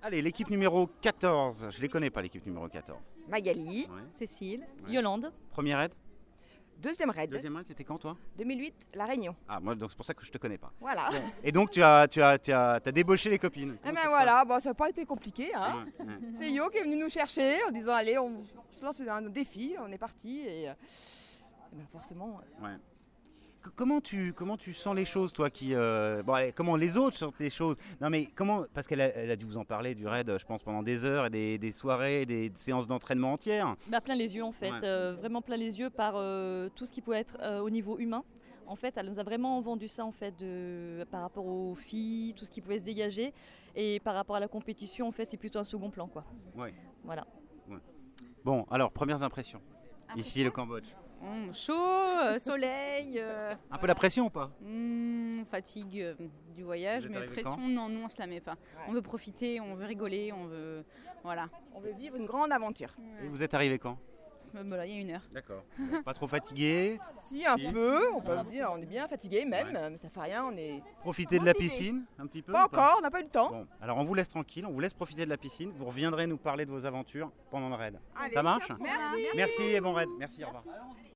Allez, l'équipe numéro 14. Je les connais pas, l'équipe numéro 14. Magali. Ouais. Cécile, Ouais. Yolande. Première aide. Deuxième raid. Deuxième raid, c'était quand toi? 2008, La Réunion. Ah, moi, donc c'est pour ça que je te connais pas. Voilà. Et donc, tu as débauché les copines. Et ben voilà, bon, ça n'a pas été compliqué. Hein. Ouais, ouais. C'est Yo qui est venu nous chercher en disant allez, on se lance un défi, on est parti et ben forcément. Ouais. Comment tu sens les choses, toi qui bon, allez, comment les autres sentent les choses? Non mais comment, parce elle a dû vous en parler du raid, je pense pendant des heures et des soirées, des séances d'entraînement entières. Plein les yeux en fait, Ouais. vraiment plein les yeux par tout ce qui pouvait être au niveau humain. En fait, elle nous a vraiment vendu ça en fait par rapport aux filles, tout ce qui pouvait se dégager. Et par rapport à la compétition, en fait, c'est plutôt un second plan, quoi. Ouais. Voilà. Ouais. Bon, alors premières impressions. Ici le Cambodge. Chaud, soleil, Un peu la pression ou pas? fatigue du voyage, Vous êtes mais arrivé pression, quand non, nous on se la met pas. Ouais. On veut profiter, on veut rigoler, on veut. Voilà. On veut vivre une grande aventure. Et vous êtes arrivé quand? Voilà, il y a 1 heure. D'accord. Pas trop fatigué? Si, un Si. peu, on peut le dire, on est bien fatigué même, mais ça fait rien, on est. Profiter de la Motivé. piscine un petit peu? Pas ou encore, on n'a pas eu le temps. Bon, alors on vous laisse tranquille, on vous laisse profiter de la piscine. Vous reviendrez nous parler de vos aventures pendant le raid. Allez, Ça marche? Merci. Merci et bon raid. Merci, au revoir.